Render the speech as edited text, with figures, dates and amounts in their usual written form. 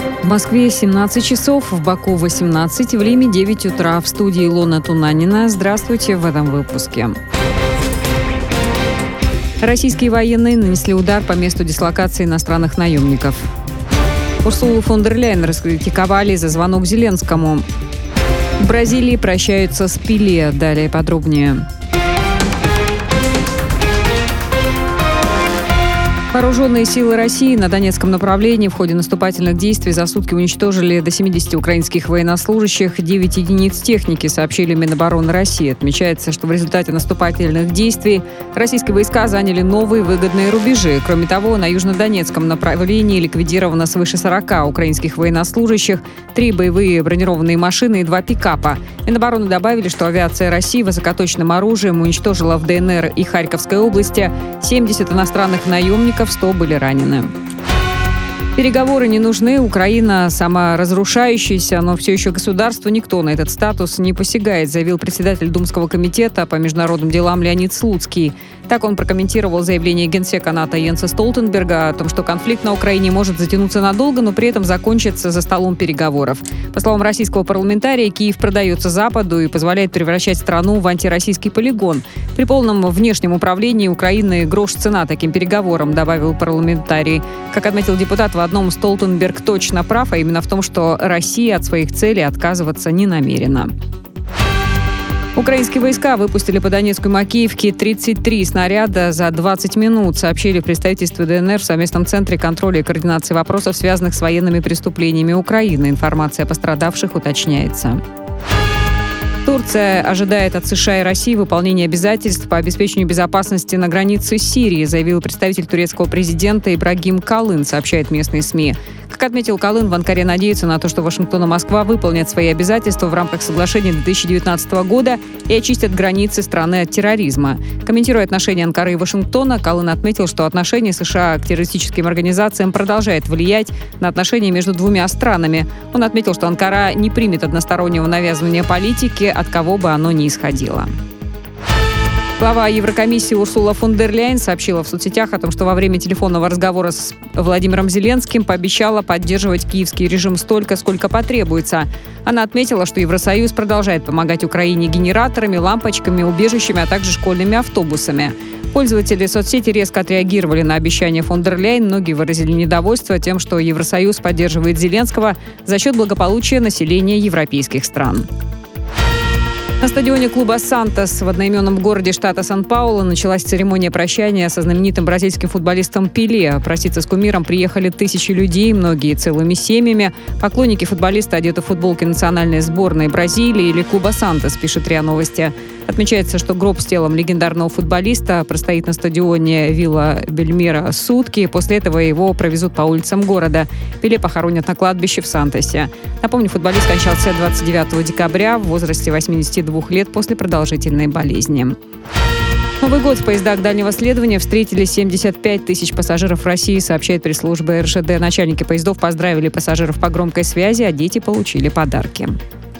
В Москве 17 часов, в Баку 18, в Лиме 9 утра. В студии Илона Тунанина. Здравствуйте в этом выпуске. Российские военные нанесли удар по месту дислокации иностранных наемников. Урсулу фон дер Ляйен раскритиковали за звонок Зеленскому. В Бразилии прощаются с Пеле. Далее подробнее. Вооруженные силы России на Донецком направлении в ходе наступательных действий за сутки уничтожили до 70 украинских военнослужащих, 9 единиц техники, сообщили Минобороны России. Отмечается, что в результате наступательных действий российские войска заняли новые выгодные рубежи. Кроме того, на южнодонецком направлении ликвидировано свыше 40 украинских военнослужащих, 3 боевые бронированные машины и 2 пикапа. Минобороны добавили, что авиация России высокоточным оружием уничтожила в ДНР и Харьковской области 70 иностранных наемников, 100 были ранены. Переговоры не нужны. Украина саморазрушающаяся, но все еще государство. Никто на этот статус не посягает, заявил председатель Думского комитета по международным делам Леонид Слуцкий. Так он прокомментировал заявление генсека НАТО Йенса Столтенберга о том, что конфликт на Украине может затянуться надолго, но при этом закончится за столом переговоров. По словам российского парламентария, Киев продается Западу и позволяет превращать страну в антироссийский полигон. При полном внешнем управлении Украины грош цена таким переговорам, добавил парламентарий. Как отметил депутат, в одном Столтенберг точно прав, а именно в том, что Россия от своих целей отказываться не намерена. Украинские войска выпустили по Донецку и Макеевке 33 снаряда за 20 минут, сообщили в представительстве ДНР в совместном центре контроля и координации вопросов, связанных с военными преступлениями Украины. Информация о пострадавших уточняется. Турция ожидает от США и России выполнения обязательств по обеспечению безопасности на границе с Сирией, заявил представитель турецкого президента Ибрагим Калын, сообщают местные СМИ. Как отметил Калын, в Анкаре надеются на то, что Вашингтон и Москва выполнят свои обязательства в рамках соглашения 2019 года и очистят границы страны от терроризма. Комментируя отношения Анкары и Вашингтона, Калын отметил, что отношение США к террористическим организациям продолжает влиять на отношения между двумя странами. Он отметил, что Анкара не примет одностороннего навязывания политики, от кого бы оно ни исходило. Глава Еврокомиссии Урсула фон дер Ляйен сообщила в соцсетях о том, что во время телефонного разговора с Владимиром Зеленским пообещала поддерживать киевский режим столько, сколько потребуется. Она отметила, что Евросоюз продолжает помогать Украине генераторами, лампочками, убежищами, а также школьными автобусами. Пользователи соцсети резко отреагировали на обещание фон дер Ляйен. Многие выразили недовольство тем, что Евросоюз поддерживает Зеленского за счет благополучия населения европейских стран. На стадионе клуба «Сантос» в одноименном городе штата Сан-Паулу началась церемония прощания со знаменитым бразильским футболистом Пеле. Проститься с кумиром приехали тысячи людей, многие целыми семьями. Поклонники футболиста одеты в футболки национальной сборной Бразилии или клуба «Сантос», пишет РИА Новости. Отмечается, что гроб с телом легендарного футболиста простоит на стадионе Вилла Бельмира сутки. После этого его провезут по улицам города. Пеле похоронят на кладбище в Сантосе. Напомню, футболист скончался 29 декабря в возрасте 82 лет после продолжительной болезни. Новый год в поездах дальнего следования встретили 75 тысяч пассажиров России, сообщает пресс-служба РЖД. Начальники поездов поздравили пассажиров по громкой связи, а дети получили подарки.